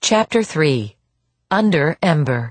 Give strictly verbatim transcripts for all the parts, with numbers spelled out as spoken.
Chapter three. Under Ember.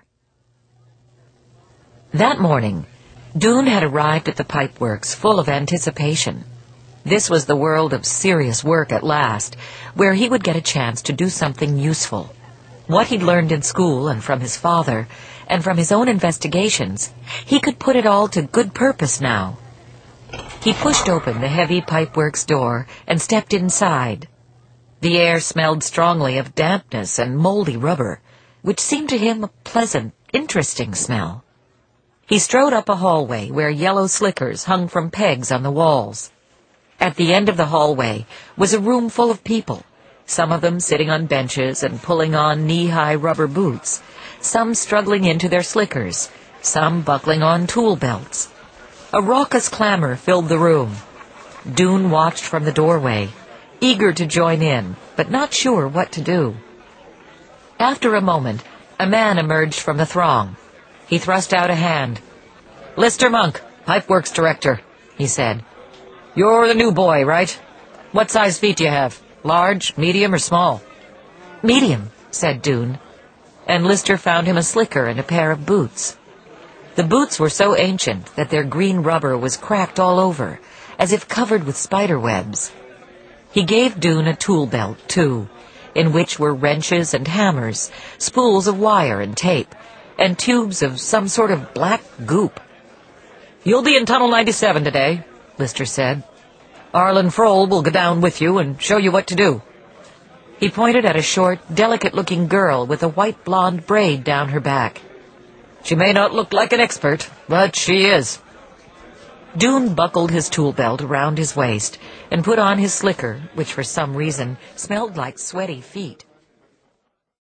That morning, Doon had arrived at the pipeworks full of anticipation. This was the world of serious work at last, where he would get a chance to do something useful. What he'd learned in school and from his father, and from his own investigations, he could put it all to good purpose now. He pushed open the heavy pipeworks door and stepped inside. The air smelled strongly of dampness and moldy rubber, which seemed to him a pleasant, interesting smell. He strode up a hallway where yellow slickers hung from pegs on the walls. At the end of the hallway was a room full of people, some of them sitting on benches and pulling on knee-high rubber boots, some struggling into their slickers, some buckling on tool belts. A raucous clamor filled the room. Doon watched from the doorway, eager to join in, but not sure what to do. After a moment, a man emerged from the throng. He thrust out a hand. "Lister Monk, Pipeworks Director," he said. "You're the new boy, right? What size feet do you have? Large, medium, or small?" "Medium," said Doon, and Lister found him a slicker and a pair of boots. The boots were so ancient that their green rubber was cracked all over, as if covered with spider webs. He gave Doon a tool belt, too, in which were wrenches and hammers, spools of wire and tape, and tubes of some sort of black goop. "You'll be in Tunnel ninety-seven today," Lister said. "Arlen Frohl will go down with you and show you what to do." He pointed at a short, delicate-looking girl with a white blonde braid down her back. "She may not look like an expert, but she is." Doon buckled his tool belt around his waist and put on his slicker, which for some reason smelled like sweaty feet.